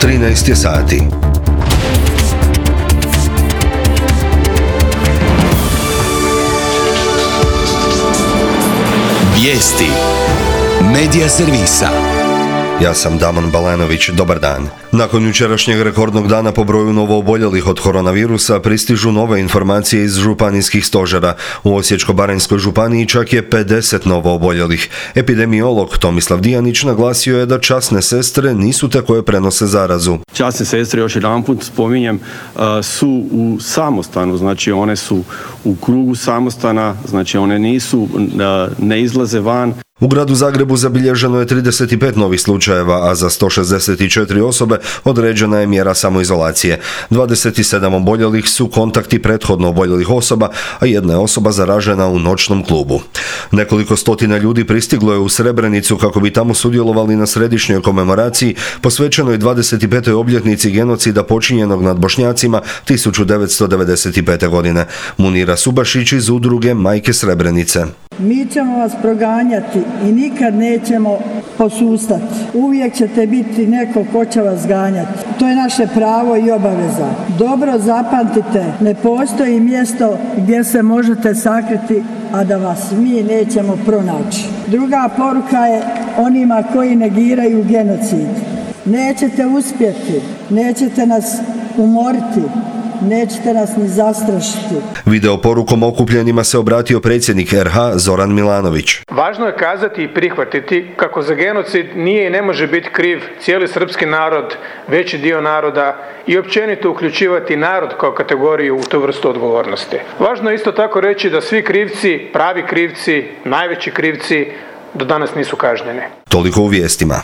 13 je sati. Vijesti Medija servisa. Ja sam Damon Balanović, dobar dan. Nakon jučerašnjeg rekordnog dana po broju novooboljelih od koronavirusa pristižu nove informacije iz županijskih stožera. U Osječko-baranjskoj županiji čak je 50 novooboljelih. Epidemiolog Tomislav Dijanić naglasio je da časne sestre nisu te koje prenose zarazu. Časne sestre, još jedanput spominjem, su u samostanu, znači one su u krugu samostana, znači one ne izlaze van. U gradu Zagrebu zabilježeno je 35 novih slučajeva, a za 164 osobe određena je mjera samoizolacije. 27 oboljelih su kontakti prethodno oboljelih osoba, a jedna je osoba zaražena u noćnom klubu. Nekoliko stotina ljudi pristiglo je u Srebrenicu kako bi tamo sudjelovali na središnjoj komemoraciji posvećenoj 25. obljetnici genocida počinjenog nad Bošnjacima 1995. godine. Munira Subašić iz udruge Majke Srebrenice. Mi ćemo vas proganjati i nikad nećemo posustati. Uvijek ćete biti neko ko će vas ganjati. To je naše pravo i obaveza. Dobro zapamtite, ne postoji mjesto gdje se možete sakriti, a da vas mi nećemo pronaći. Druga poruka je onima koji negiraju genocid. Nećete uspjeti, nećete nas umoriti, nećete nas ni zastrašiti. Video porukom okupljenima se obratio predsjednik RH Zoran Milanović. Važno je kazati i prihvatiti kako za genocid nije i ne može biti kriv cijeli srpski narod, veći dio naroda i općenito uključivati narod kao kategoriju u tu vrstu odgovornosti. Važno je isto tako reći da svi krivci, pravi krivci, najveći krivci do danas nisu kažnjeni. Toliko u vijestima.